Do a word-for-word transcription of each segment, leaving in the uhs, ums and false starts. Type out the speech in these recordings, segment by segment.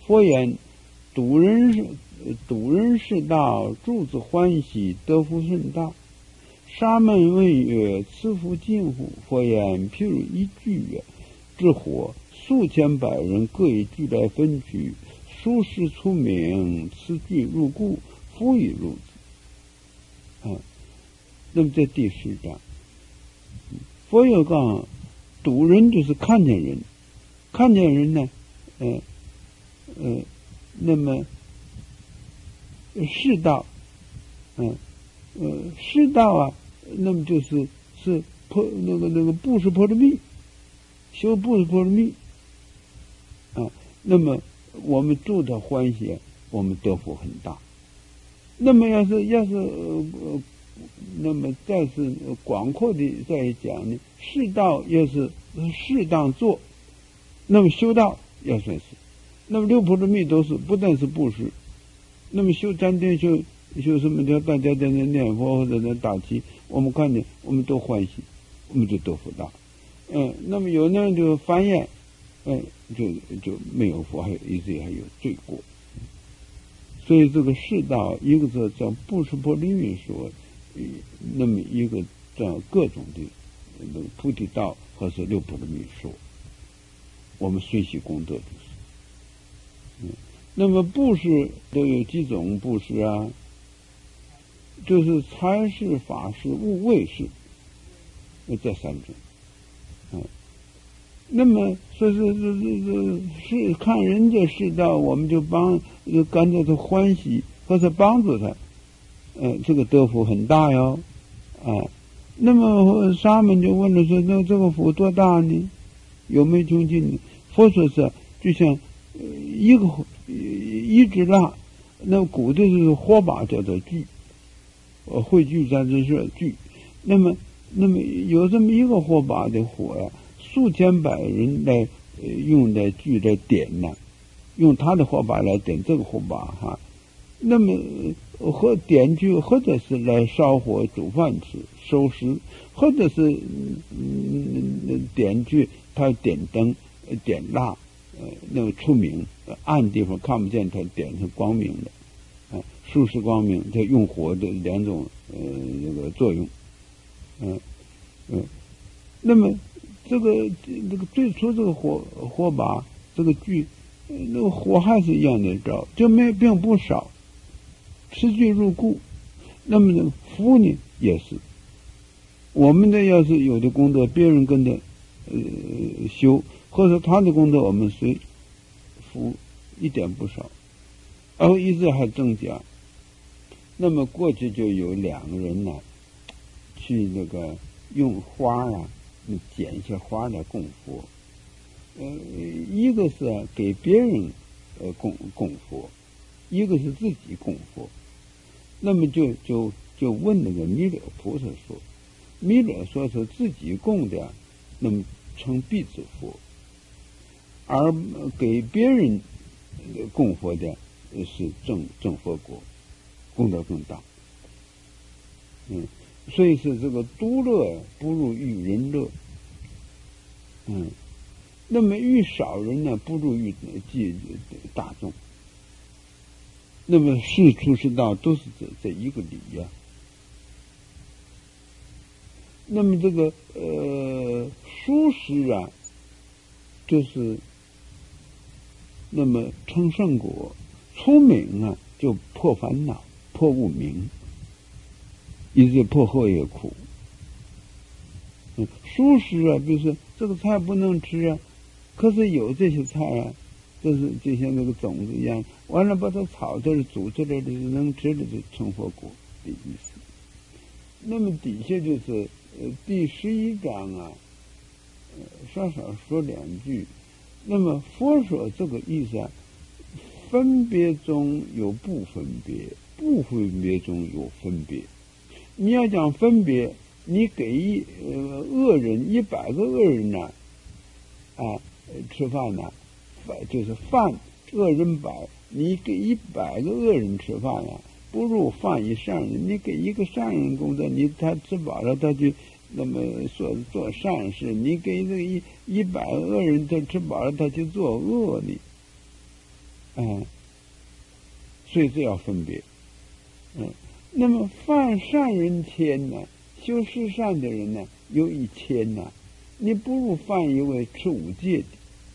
佛言：睹人是睹人是道，助之欢喜，得福甚大。沙门问曰：此福近乎？佛言：譬如一炬之火，数千百人各以炬来分取，数时出名，此炬入故，复以入之。啊，那么在第十章，佛有讲，睹人就是看见人，看见人呢，呃呃，那么是道，嗯呃，呃，是道啊，那么就是是破那个那个布施波罗蜜，修布施波罗蜜啊，那么我们助他欢喜，我们得福很大。那么要是要是呃，那么再是广阔的再讲呢，是道要是适当做，那么修道要算是，那么六波罗蜜都是不但是布施，那么修禅定修修什么叫大家在那念佛或者在打七，我们看见我们都欢喜，我们就得福大。嗯，那么有那样就翻厌，嗯，就就没有福，还有一直还有罪过。所以这个世道，一个是叫布施波罗蜜说，那么一个叫各种的那个菩提道或是六波罗蜜说，我们随喜功德就是。嗯，那么布施都有几种布施啊？就是财施、法施、无畏施，这三种。嗯，那么说是是是是看人家世道，我们就帮就跟着他欢喜，或者帮助他，呃，这个得福很大哟，啊。那么沙门就问了说：“那这个福多大呢？有没有穷尽呢？”佛说是就像一个一支蜡，那古的是火把叫做炬，呃，汇聚在这是炬。那么那么有这么一个火把的火呀，数千百人来、呃、用来炬来点呢，用他的火把来点这个火把哈。那么和点炬，或者是来烧火煮饭吃收拾，或者是嗯点炬，他点灯点蜡，呃，那个出明，暗地方看不见，他点成光明的，啊，术士光明，他用火的两种呃那个作用，嗯、呃、嗯，那么这个这个最初这个火火把这个炬，那个火还是一样的着，就没并不少，持炬入故。那么呢，福呢也是，我们的要是有的功德，别人跟着呃修，或者他的功德我们随，福一点不少，而一直还增加。那么过去就有两个人呢，去那个用花啊，捡一些花来供佛，呃，一个是、啊、给别人呃供供佛，一个是自己供佛。那么就就就问那个弥勒菩萨说，弥勒说是自己供的，那么称必子佛，而给别人供佛的是正正佛果，功德更大。嗯，所以是这个独乐不如遇人乐。嗯，那么遇少人呢，不如遇济大众。那么世出世道都是这这一个理呀、啊。那么这个呃殊师啊，就是那么成圣果，出名啊就破烦恼、破无明，一直破后业苦。嗯，殊师啊，比如说这个菜不能吃啊，可是有这些菜啊。就是就像那个种子一样，完了把它炒出来、煮出来的能吃的就成佛果的意思。那么底下就是呃第十一章啊，呃稍稍说两句。那么佛说这个意思啊，分别中有不分别，不分别中有分别。你要讲分别，你给一呃恶人一百个恶人呢、啊，啊吃饭呢、啊。就是饭恶人百，你给一百个恶人吃饭呀、啊，不如饭一善人。你给一个善人功德，你他吃饱了，他就那么说做善事；你给这个一一百个恶人，他吃饱了，他去做恶的。 嗯，所以这要分别。嗯，那么犯善人天呢，修十善的人呢有一千呢，你不如犯一位持五戒的。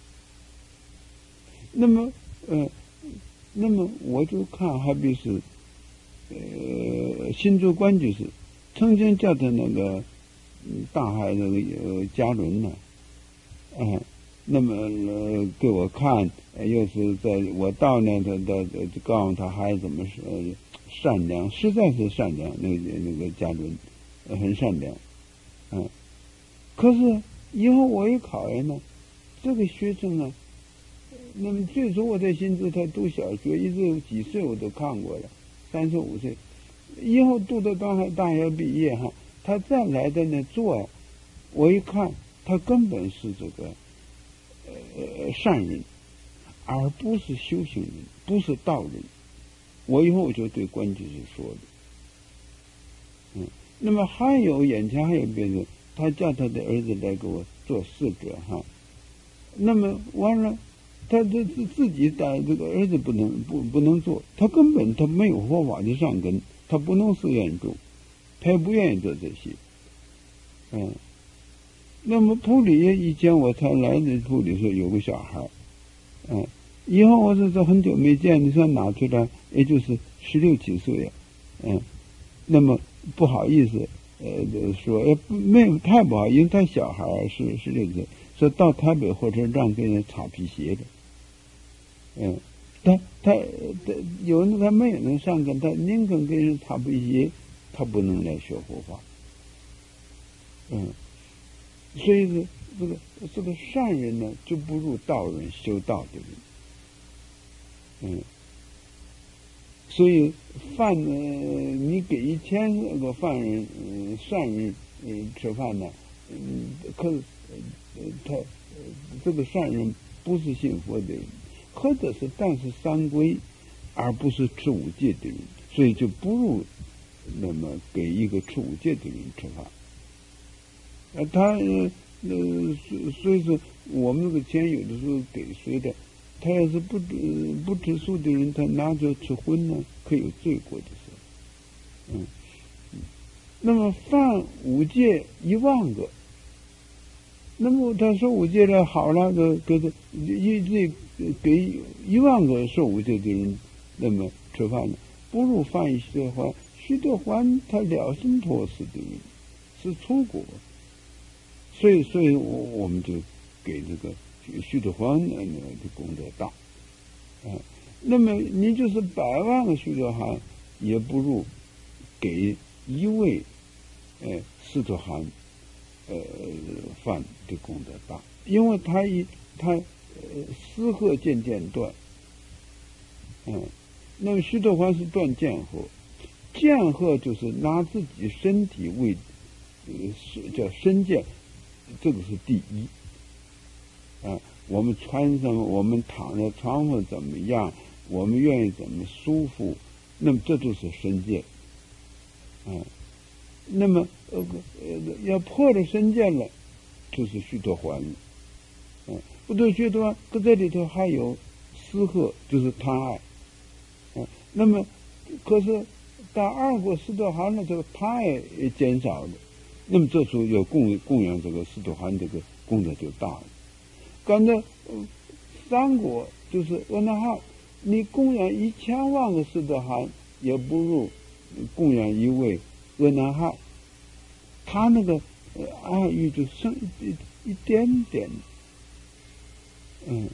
那么呃，那么我就看还比是呃新竹关就是曾经叫他那个大海那个呃嘉伦呢，嗯、呃，那么呃给我看，呃、又是在我到那他的告诉他还怎么呃善良，实在是善良，那个那个嘉伦、呃、很善良，嗯、呃，可是以后我一考验呢，这个学生呢。那么最初我在新竹他读小学，一直有几岁我都看过了，三十五岁，以后读到大学大学毕业哈，他再来的那做呀，我一看他根本是这个呃善人，而不是修行人，不是道人。我以后我就对关居士说的，嗯，那么还有眼前还有别人，他叫他的儿子来给我做侍者哈，那么完了。他这自自己的这个儿子不能不不能做，他根本他没有佛法的善根，他不能寺院住，他也不愿意做这些，嗯。那么铺里以前我才来的铺里说有个小孩，嗯，以后我是说很久没见，你说拿出来也就是十六七岁呀，嗯，那么不好意思，呃说哎没有太不好，因为他小孩是十六岁，说到台北火车站给人擦皮鞋的。嗯，他他他有的他没有能善根，他宁肯给人擦皮鞋，他不能来学佛法。嗯，所以是这个这个善人呢，就不如道人修道的人。嗯，所以饭呃，你给一千个犯人、呃、善人嗯、呃、吃饭呢，嗯，可是呃他、呃、这个善人不是信佛的人。或者是但是三归，而不是持五戒的人，所以就不如那么给一个持五戒的人吃饭。呃，他呃，所以说我们这个钱有的时候给谁的，他要是不不吃素的人，他拿着吃荤呢，可以有罪过的时候。嗯，那么犯五戒一万个。那么他受五戒了好了，给给他一这给一万个受五戒的人，那么吃饭呢，不如犯一虚的话，虚的还他了生脱死的人，是出国，所以所以我我们就给这个虚的还那个的功德大，啊，那么你就是百万个虚的还，也不如给一位，呃，司徒含。呃，犯的功德大，因为他一他呃思壑渐渐断，嗯，那么须陀洹是断见惑，见惑就是拿自己身体为呃是叫身见，这个是第一，啊，我们穿什么，我们躺在床上怎么样，我们愿意怎么舒服，那么这就是身见，啊。那么呃呃要破了身见了，就是须陀洹了。嗯，不对，须陀洹搁这里头还有思壑，就是贪爱。嗯，那么可是到二过司陀含呢，这个贪爱也减少了。那么这时候要供供养这个司陀含，这个功德就大了。刚才呃三果就是阿那哈，你供养一千万个司陀含，也不如供养一位。阿那哈，他那个呃爱欲就剩一一点点，嗯，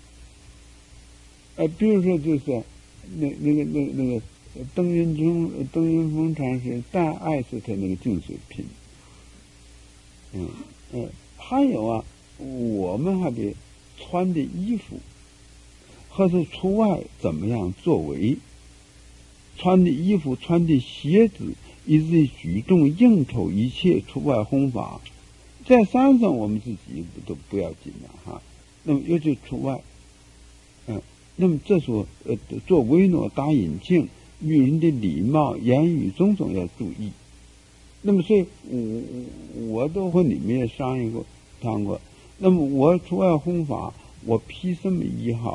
呃，比如说就是那那个那那个邓云中邓云峰禅师，但爱是他那个净水瓶，嗯嗯，还有啊，我们还得穿的衣服，或是出外怎么样作为，穿的衣服、穿的鞋子。以至于举重应酬一切出外弘法，在山上我们自己都不要紧了哈。那么尤其出外，嗯，那么这时候呃做维诺打引磬，与人的礼貌言语种种要注意。那么所以我我都和你们也商议过谈过。那么我出外弘法，我披什么衣好，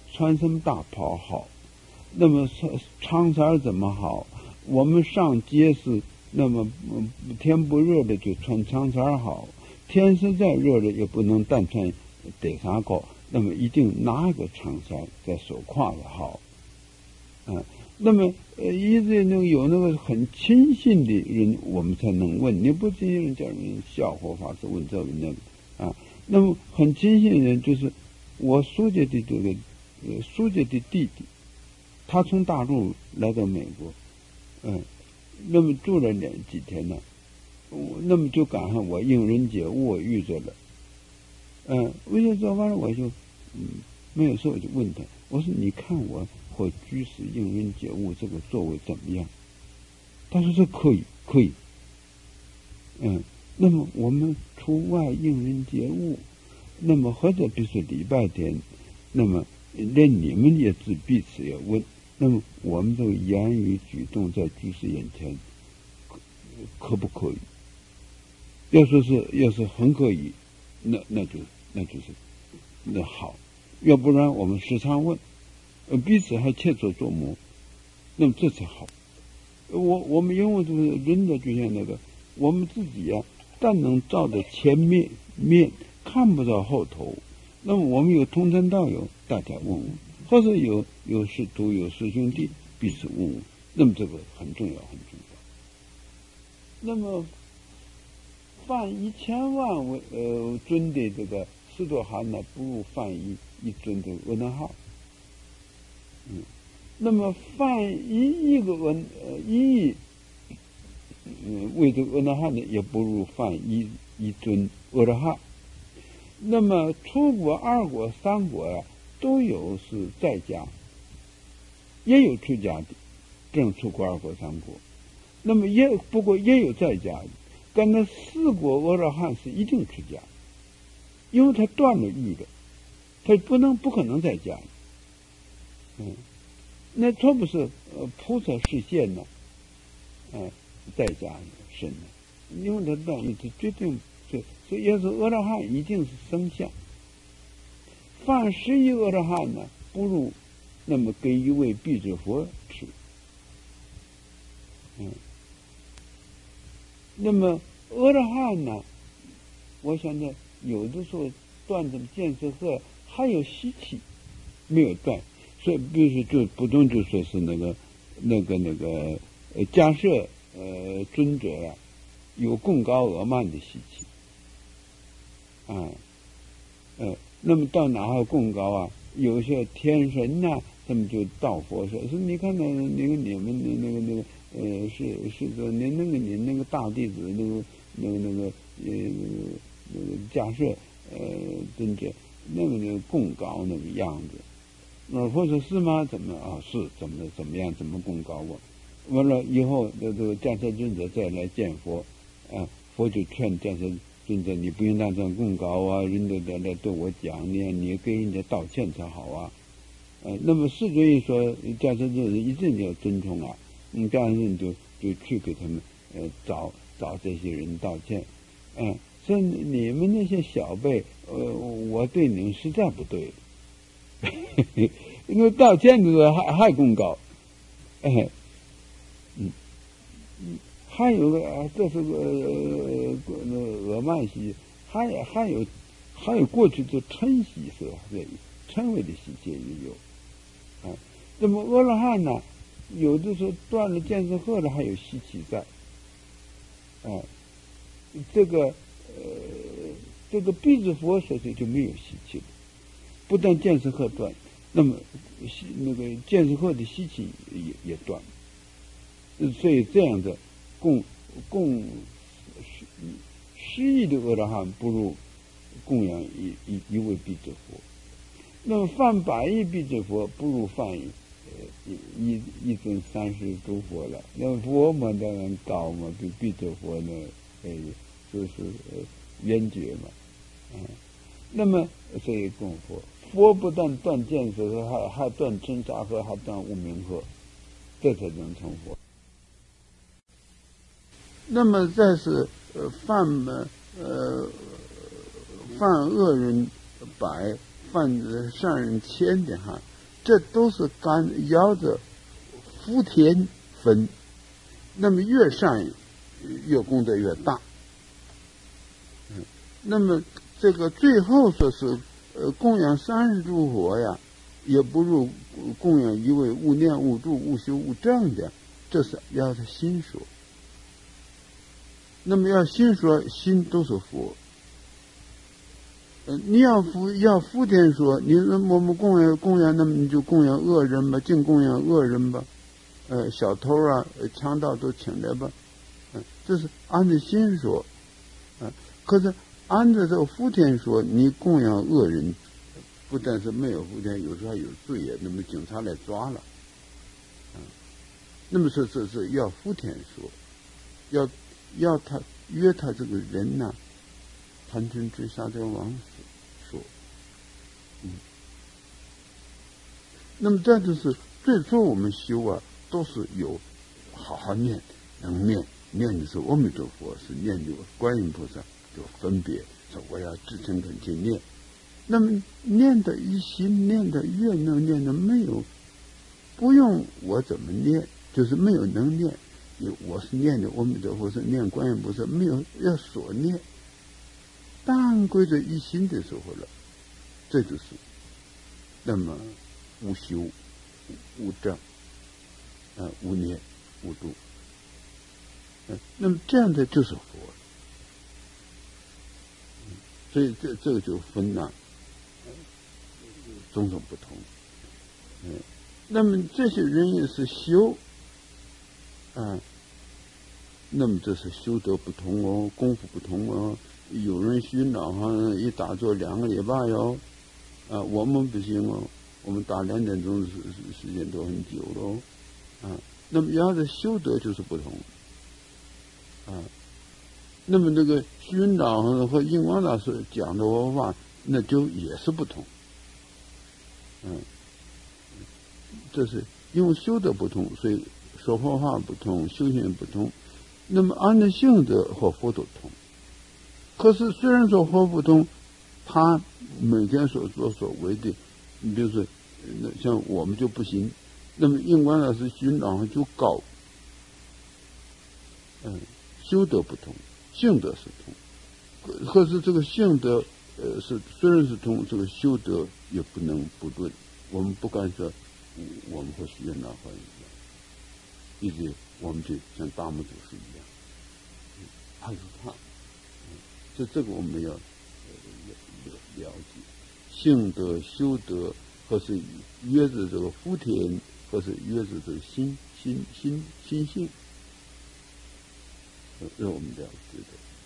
穿什么大袍好？那么长衫怎么好？我们上街是那么天不热的就穿长衫好，天实在热的也不能单穿得啥高，那么一定拿一个长衫在手胯的好。啊，那么呃，一直那个有那个很亲信的人，我们才能问。你不亲信人，叫人笑话法是问这问那个啊。那么很亲信的人，就是我叔家的这个呃叔家的弟弟，他从大陆来到美国，嗯，那么住了两几天呢，那么就赶上我应人节我遇着了，嗯，遇着这完了我就嗯没有事我就问他，我说你看我或居士应人解物这个作为怎么样？他说这可以，可以。嗯，那么我们出外应人解物，那么或者比如说礼拜天，那么连你们也只彼此也问，那么我们这个言语举动在居士眼前可可不可以？要说是要是很可以，那那就那就是那好，要不然我们时常问。呃，彼此还切磋琢磨，那么这才好。我我们因为就是人的就像那个，我们自己呀、啊，但能照着前面面，看不到后头。那么我们有同参道友，大家问问，或者有有师徒有师兄弟彼此问问，那么这个很重要很重要。那么犯一千万为呃尊的这个斯多含呢，不如犯一一尊的阿那哈。嗯，那么犯一亿个阿呃一亿，嗯，为这个阿那哈呢，也不如犯一一尊阿那哈。那么初果、二果、三果呀、啊，都有是在家，也有出家的，正初果、二果、三果。那么也不过也有在家的，但那四果阿那哈是一定出家，因为他断了欲了，他不能不可能在家。嗯，那这不是呃菩萨示现呢？嗯，在家身呢，因为他断欲，他决定是，所以要是阿那哈一定是生相。犯十一阿那哈呢，不如那么给一位辟支佛吃。嗯，那么阿那哈呢，我想呢，有的时候断这个见色喝，还有习气没有断。所以，比如说，就不动就说是那个、那个、那个，呃，假设呃尊者呀、啊，有贡高额慢的习气，啊，呃，那么到哪还有贡高啊？有些天神呐、啊，他们就道佛说，说你看那那个你们的那个那个呃是是说你那个你那个大弟子那个那个那个呃那个假设呃尊者那个那个贡高那个样子。那佛说是吗？怎么啊？是怎么怎么样？怎么供高我？完了以后，这个迦叶尊者再来见佛，啊，佛就劝迦叶尊者，你不用那样供高啊，人都在来对我讲，你你给人家道歉才好啊。呃，那么世尊一说，迦叶尊者一定要尊重啊，嗯，迦叶尊就就去给他们呃找找这些人道歉，嗯、呃，说你们那些小辈，呃，我对你们实在不对。因为道歉的时候还还供高，哎，嗯，还有个啊，这是个呃那额曼习，还还有还有过去的嗔习是吧？这嗔谓的习节也有，啊，那么阿那哈呢，有的时候断了见色喝了，还有习气在，啊，这个呃这个辟支佛所以就没有习气了。不但见色喝断，那么那个见色喝的习气也也断，所以这样的供供十亿的阿那哈不如供养一一一位辟支佛，那么犯百亿辟支佛不如犯呃一一一尊三十诸佛了。那么佛嘛当然高嘛，比辟支佛呢，呃就是呃圆觉嘛，嗯、呃，那么所以供佛。佛不但断见色喝，还还断嗔杀喝，还断无明喝，这才能成佛。那么再是呃犯呃犯恶人百，犯善人千的哈， 这都是干摇着福田分，那么越善越功德越大。嗯，那么这个最后说是呃供养三十诸佛呀，也不如供养一位无念无住无修无证的，这是要他心说。那么要心说，心都是佛。呃，你要福要福田说，你说我们供养供养，那么你就供养恶人吧，净供养恶人吧，呃，小偷啊、强盗都请来吧，嗯、呃，这是按着心说，啊、呃，可是按照这个福田说，你供养恶人，不但是没有福田，有时候还有罪业，那么警察来抓了，啊、呃，那么说这是要福田说，要要他约他这个人呐、啊，贪嗔痴杀盗妄死说，嗯，那么这就是最初我们修啊，都是有好好念，能念念的是阿弥陀佛，是念的观音菩萨，就分别说我要至诚恳切念。那么念的一心，念的越能念的没有，不用我怎么念，就是没有能念。我是念的阿弥陀佛，是念观音菩萨，没有要所念。当归着一心的时候了，这就是那么无修无证啊、呃，无念无度，嗯，那么这样的就是佛。嗯，所以这这个就分呐、呃，种种不同。嗯，那么这些人也是修啊、呃，那么这是修德不同哦，功夫不同哦。有人虚脑哈一打坐两个礼拜哟，啊，我们不行哦，我们打两点钟时时间都很久了，啊，那么要的修德就是不同，啊，那么那个虚脑和印光大师讲的话，那就也是不同，嗯，这是因为修德不同，所以说佛法不同，修行不同，那么按照性德和佛都同。可是虽然说佛不同，他每天所作所为的，你比如说，像我们就不行，那么印光老师熏然就高，嗯，修德不同，性德是同，可是这个性德，呃，是虽然是同，这个修德也不能不论，我们不敢说，我们和虚云老和一样，一直我们就像大拇指是一样，他是他。这这个我们要、呃、了解，性德、修德，或是约着这个福田，或是约着这个心心心心性，这我们了解的。